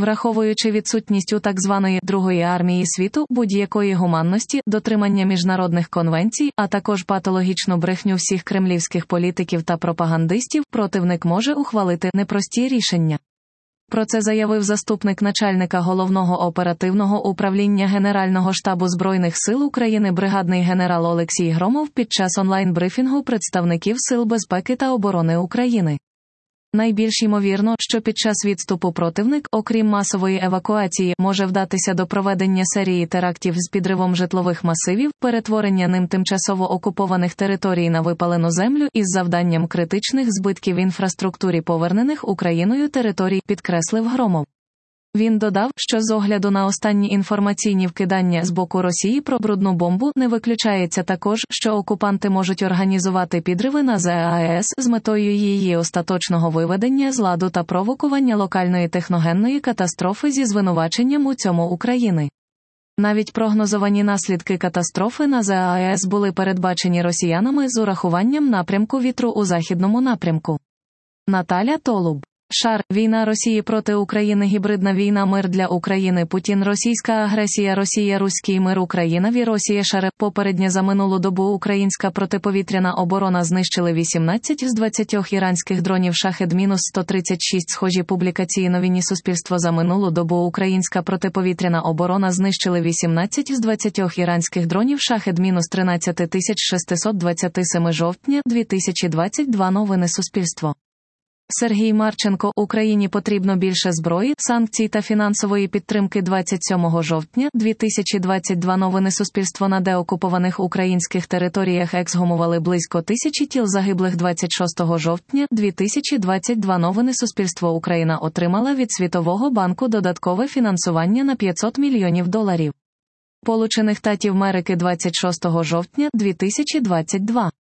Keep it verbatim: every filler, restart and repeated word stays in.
Враховуючи відсутність у так званої «другої армії світу» будь-якої гуманності, дотримання міжнародних конвенцій, а також патологічну брехню всіх кремлівських політиків та пропагандистів, противник може ухвалити непрості рішення. Про це заявив заступник начальника Головного оперативного управління Генерального штабу Збройних сил України бригадний генерал Олексій Громов під час онлайн-брифінгу представників Сил безпеки та оборони України. Найбільш ймовірно, що під час відступу противник, окрім масової евакуації, може вдатися до проведення серії терактів з підривом житлових масивів, перетворення ним тимчасово окупованих територій на випалену землю із завданням критичних збитків інфраструктурі повернених Україною територій, підкреслив Громов. Він додав, що з огляду на останні інформаційні вкидання з боку Росії про брудну бомбу, не виключається також, що окупанти можуть організувати підриви на ЗАЕС з метою її остаточного виведення з ладу та провокування локальної техногенної катастрофи зі звинуваченням у цьому України. Навіть прогнозовані наслідки катастрофи на ЗАЕС були передбачені росіянами з урахуванням напрямку вітру у західному напрямку. Наталя Толуб. Шар. Війна Росії проти України. Гібридна війна. Мир для України. Путін. Російська агресія. Росія. Руський мир. Україна. Ві. Росія. Шаре. Попереднє за минулу добу українська протиповітряна оборона знищили вісімнадцять з двадцяти іранських дронів Шахед-сто тридцять шість. Схожі публікації новині Суспільство. За минулу добу українська протиповітряна оборона знищили вісімнадцять з двадцяти іранських дронів Шахед-тринадцять тисяч шістсот двадцять сім. Жовтня дві тисячі двадцять два. Новини Суспільство. Сергій Марченко. Україні потрібно більше зброї, санкцій та фінансової підтримки. двадцять сьомого жовтня дві тисячі двадцять два. Новини Суспільство. На деокупованих українських територіях ексгумували близько тисячі тіл загиблих. двадцять шостого жовтня дві тисячі двадцять два. Новини Суспільство. Україна отримала від Світового банку додаткове фінансування на п'ятсот мільйонів доларів. Сполучених Штатів Америки. двадцять шостого жовтня дві тисячі двадцять два.